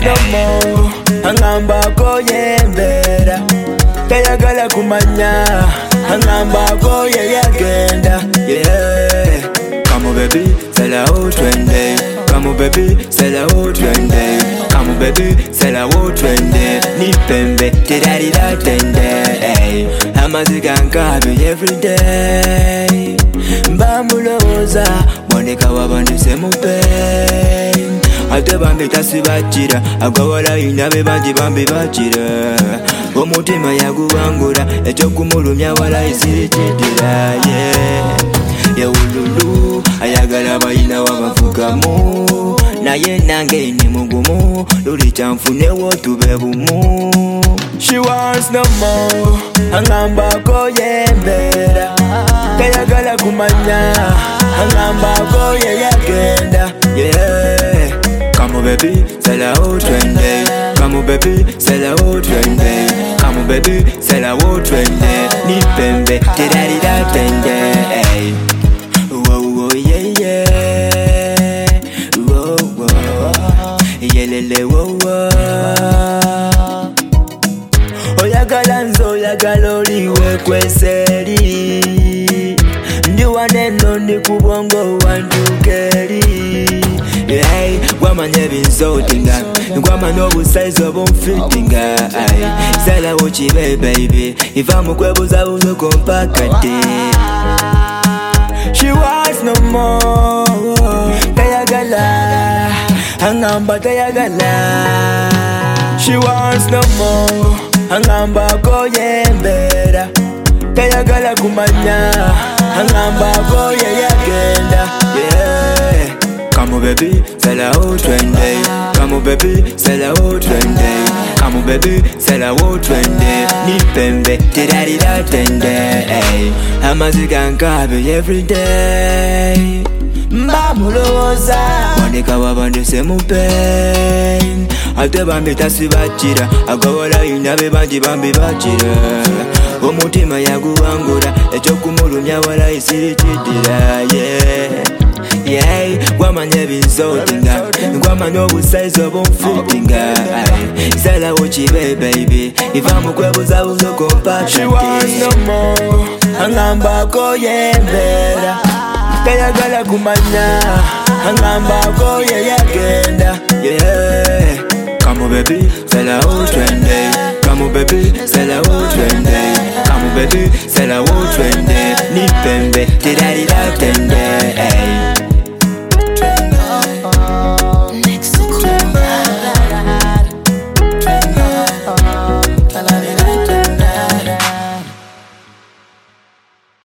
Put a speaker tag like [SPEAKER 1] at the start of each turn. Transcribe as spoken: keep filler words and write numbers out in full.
[SPEAKER 1] no more. Angamba ko yembera tayagala kumanya. Angamba ko yagenda. Yeah. Come on baby, c'est la haute trendé. Come on baby, c'est la haute trendé. Come on baby, c'est la haute trendé. Ni pembe, te daddy da tende. Amazika nkabe every day. Mbamuloza, moneka wabandi semupe. Ate bambi tasibachira, agawala inabe banji bambi bachira. Omutima yagubangura, echo kumulumya wala isirichidira. Yeah, ya ululu, ayagala bayina wabavugamu. Naye nange ni mugumu, luli chamfune wotu bebumu. She wants no more, angamba ko yembera tayagala kumanya. Angamba ko yagenda. Yeah. Come on baby, c'est la haute trendé. Come on baby, c'est la haute trendé. Come on baby, c'est la haute trendé. Ni pembe, te daddy da tende. Wow wow yeah yeah. Wow wow. Yeah lele wow wow. Oyagala nzo oyagala oliwe kweseri. Ndiwa neno ndi kubongo wantukeri. Hey, wamanye binzotinga, wamanye obusize obumfitinga. Sala wochibe baby, iva mukwebuza buzo kompakate. She wants no more, tayagala, angamba tayagala. She wants no more, angamba ko yembera tayagala kumanya. Angamba ko yagenda. Yeah. Come on baby, c'est la haute trendé. Come on baby, c'est la haute trendé. Come on baby, c'est la haute trendé. Ni pembe, te daddy da tende. Amazika nkabe every day. Mbamuloza, moneka wabandi semupe. Ate bambi tasibachira, agawala inabe banji bambi bachira. Omutima yagubangura, echo kumulumya wala isirichidira. Yeah. Yeah, wamanye binzotinga, wamanye obusize obumfitinga. Sala wochibe baby, iva mukwebuza buzo kompakate. She wants no more, angamba ko yembera tayagala kumanya. Angamba ko yagenda. Yeah. Come on baby, c'est la haute trendé. Come on baby, c'est la haute trendé. Come on baby, c'est la haute trendé. Ni pembe, te daddy da tende.